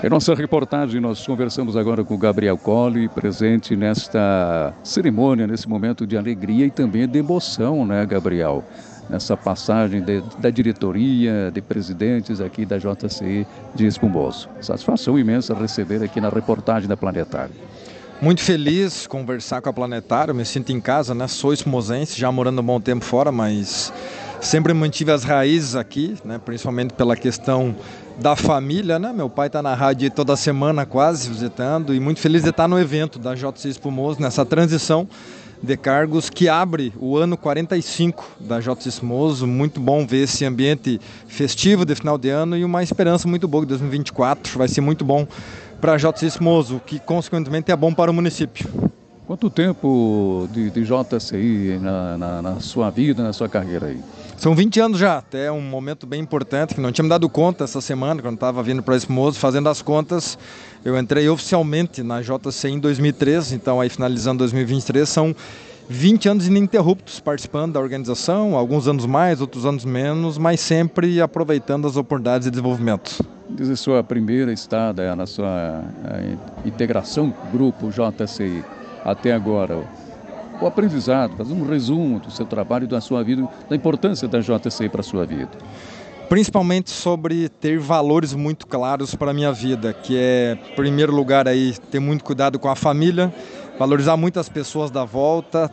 Em nossa reportagem, nós conversamos agora com o Gabriel Colli, presente nesta cerimônia, nesse momento de alegria e também de emoção, né, Gabriel? Nessa passagem da diretoria, de presidentes aqui da JCI de Espumoso. Satisfação imensa receber aqui na reportagem da Planetário. Muito feliz conversar com a Planetário, me sinto em casa, né? Sou espumosense, já morando um bom tempo fora, mas sempre mantive as raízes aqui, né? Principalmente pela questão da família, né? Meu pai está na rádio toda semana quase visitando e muito feliz de estar no evento da JCI Espumoso, nessa transição de cargos que abre o ano 45 da JCI Espumoso. Muito bom ver esse ambiente festivo de final de ano e uma esperança muito boa que 2024 vai ser muito bom para a JCI Espumoso, que consequentemente é bom para o município. Quanto tempo de JCI na sua vida, na sua carreira aí? São 20 anos já, até um momento bem importante, que não tinha me dado conta essa semana, quando estava vindo para Espumoso, fazendo as contas. Eu entrei oficialmente na JCI em 2013, então aí finalizando 2023, são 20 anos ininterruptos participando da organização, alguns anos mais, outros anos menos, mas sempre aproveitando as oportunidades de desenvolvimento. Desde a sua primeira estada na sua integração com o grupo JCI até agora, o aprendizado, fazer um resumo do seu trabalho, da sua vida, da importância da JCI para a sua vida. Principalmente sobre ter valores muito claros para a minha vida, que é, em primeiro lugar, aí, ter muito cuidado com a família, valorizar muito as pessoas da volta,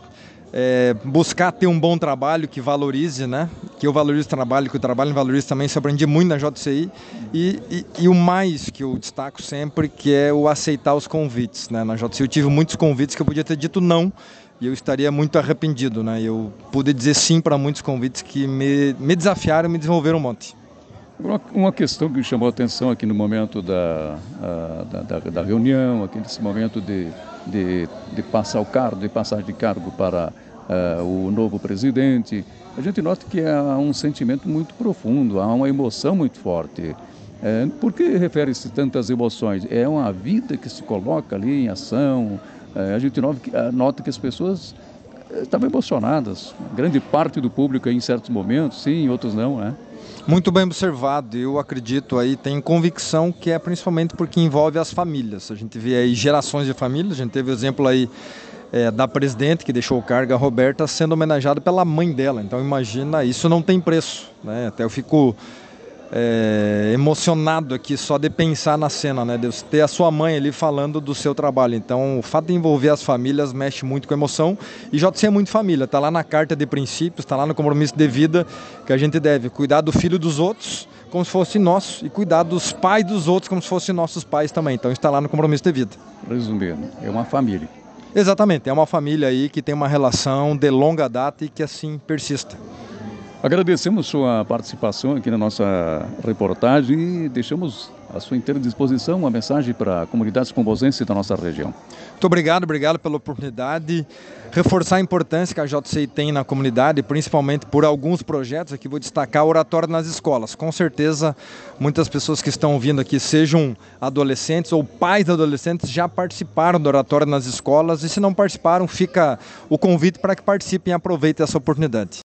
buscar ter um bom trabalho que valorize, né? Que eu valorize o trabalho, que o trabalho me valorize também. Isso eu aprendi muito na JCI. E o mais que eu destaco sempre, que é o aceitar os convites, né? Na JCI eu tive muitos convites que eu podia ter dito não, e eu estaria muito arrependido, né? Eu pude dizer sim para muitos convites que me desafiaram e me desenvolveram um monte. Uma questão que chamou a atenção aqui no momento da reunião, aqui nesse momento de passar o cargo, de passagem de cargo para o novo presidente, a gente nota que há um sentimento muito profundo, há uma emoção muito forte. Por que refere-se tantas emoções? É uma vida que se coloca ali em ação. A gente nota que as pessoas estavam emocionadas. Grande parte do público em certos momentos, sim, em outros não, né? Muito bem observado. Eu acredito aí, tenho convicção que é principalmente porque envolve as famílias. A gente vê aí gerações de famílias, a gente teve o exemplo aí da presidente que deixou o cargo, a Roberta, sendo homenageada pela mãe dela. Então imagina, isso não tem preço, né? Até eu fico emocionado aqui só de pensar na cena, né? De ter a sua mãe ali falando do seu trabalho. Então o fato de envolver as famílias mexe muito com a emoção, e JCI é muito família, está lá na carta de princípios, está lá no compromisso de vida, que a gente deve cuidar do filho dos outros como se fosse nosso e cuidar dos pais dos outros como se fossem nossos pais também. Então está lá no compromisso de vida. Resumindo, é uma família. Exatamente, é uma família aí que tem uma relação de longa data e que assim persista. Agradecemos sua participação aqui na nossa reportagem e deixamos à sua inteira disposição uma mensagem para a comunidade espumosense da nossa região. Muito obrigado pela oportunidade. Reforçar a importância que a JCI tem na comunidade, principalmente por alguns projetos. Aqui vou destacar o Oratório nas escolas. Com certeza, muitas pessoas que estão ouvindo aqui, sejam adolescentes ou pais de adolescentes, já participaram do Oratório nas escolas. E se não participaram, fica o convite para que participem e aproveitem essa oportunidade.